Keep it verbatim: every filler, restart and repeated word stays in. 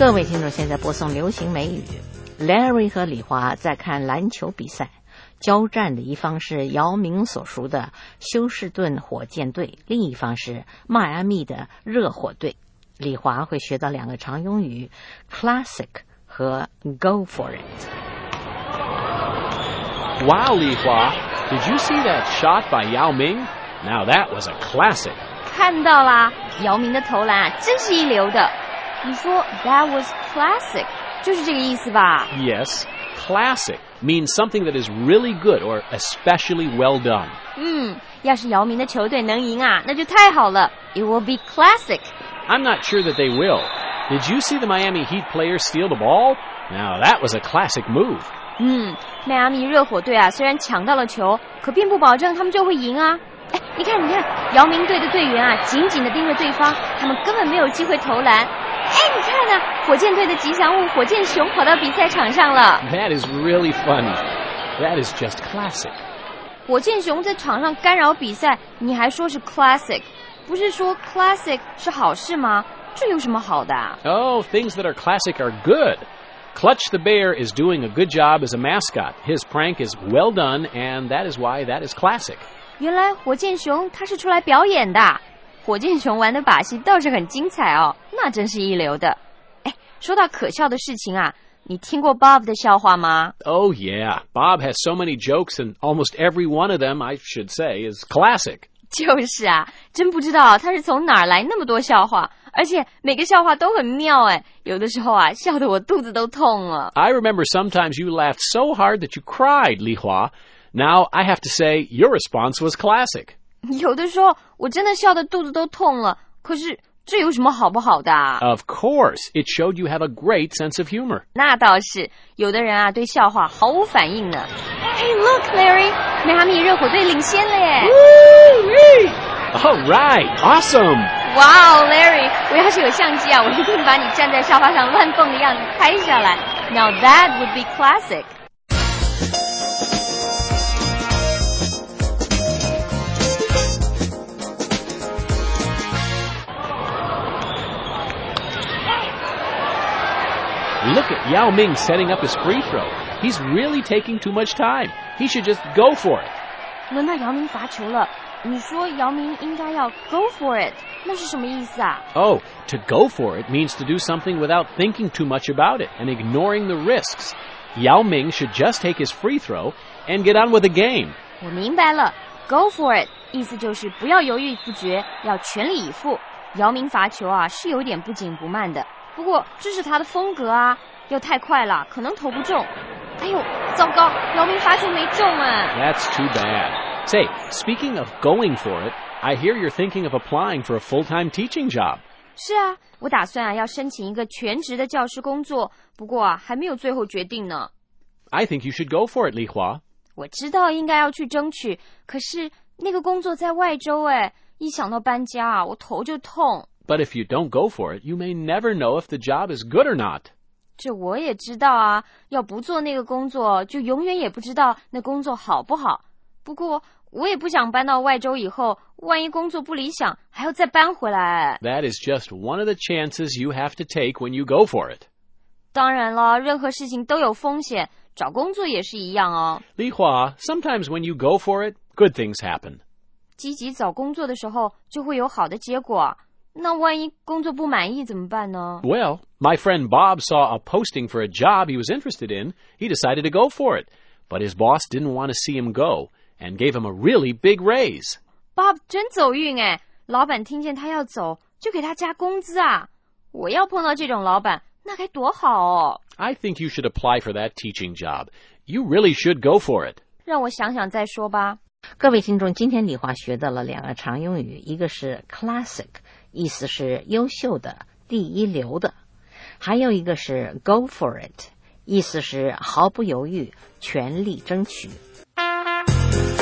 各位听众，现在播送流行美语。Larry 和李华在看篮球比赛，交战的一方是姚明所属的休士顿火箭队，另一方是迈阿密的热火队。李华会学到两个常用语 classic 和 go for it。 Wow, Li Hua, did you see that shot by Yao Ming? Now that was a classic. 看到啦，姚明的投篮啊，真是一流的。你说 that was classic 就是这个意思吧？ Yes, classic means something that is really good or especially well done. 嗯，要是姚明的球队能赢啊，那就太好了。 It will be classic. I'm not sure that they will. Did you see the Miami Heat players steal the ball? Now that was a classic move. 嗯，迈阿密热火队啊，虽然抢到了球，可并不保证他们就会赢啊。哎，你看，你看，姚明队的队员啊，紧紧地盯着对方，他们根本没有机会投篮。哎，你看啊，火箭队的吉祥物火箭熊跑到比赛场上了。 That is really funny. That is just classic. 火箭熊在场上干扰比赛，你还说是 classic， 不是说 classic 是好事吗？这有什么好的啊？ Oh, things that are classic are good. Clutch the Bear is doing a good job as a mascot. His prank is well done, and that is why that is classic. 原来火箭熊他是出来表演的，火箭熊玩的把戏倒是很精彩哦，那真是一流的。哎，说到可笑的事情啊，你听过 Bob 的笑话吗？ Oh, yeah. Bob has so many jokes, and almost every one of them, I should say, is classic. 就是啊，真不知道他是从哪儿来那么多笑话，而且每个笑话都很妙哎，有的时候啊，笑得我肚子都痛了。 I remember sometimes you laughed so hard that you cried, Li Hua. Now, I have to say, your response was classic. 有的时候我真的笑得肚子都痛了，可是这有什么好不好的啊？ Of course, it showed you have a great sense of humor. 那倒是，有的人啊对笑话毫无反应呢。Hey, look, Larry， 迈阿密热火队领先了耶！ All right, awesome. 哇哦 ，Larry， 我要是有相机啊，我一定把你站在沙发上乱蹦的样子拍下来。Now that would be classic. Look at Yao Ming setting up his free throw. He's really taking too much time. He should just go for it. 轮到姚明罚球了，你说姚明应该要 go for it， 那是什么意思啊？ Oh, to go for it means to do something without thinking too much about it and ignoring the risks. Yao Ming should just take his free throw and get on with the game. 我明白了 ，go for it 意思就是不要犹豫不决，要全力以赴。姚明罚球啊是有点不紧不慢的，不过这是他的风格啊，要太快了可能投不中。哎呦，糟糕，姚明罚球没中啊！ That's too bad. Say, speaking of going for it, I hear you're thinking of applying for a full-time teaching job. 是啊，我打算啊要申请一个全职的教师工作，不过啊还没有最后决定呢。 I think you should go for it, Li Hua. 我知道应该要去争取，可是那个工作在外州哎，一想到搬家啊，我头就痛。 But if you don't go for it, you may never know if the job is good or not. 这我也知道啊，要不做那个工作，就永远也不知道那工作好不好。不过我也不想搬到外州以后，万一工作不理想，还要再搬回来。 That is just one of the chances you have to take when you go for it. 当然了，任何事情都有风险，找工作也是一样哦。 Li Hua, sometimes when you go for it, good things happen. 积极找工作的时候，就会有好的结果。那万一工作不满意怎么办呢？ Well, my friend Bob saw a posting for a job he was interested in. He decided to go for it. But his boss didn't want to see him go and gave him a really big raise. Bob 真走运哎，老板听见他要走，就给他加工资啊！我要碰到这种老板，那该多好哦！ I think you should apply for that teaching job. You really should go for it. 让我想想再说吧。 各位听众，今天李华学到了两个常用语，一个是 classic， 意思是优秀的、第一流的，还有一个是 go for it， 意思是毫不犹豫、全力争取。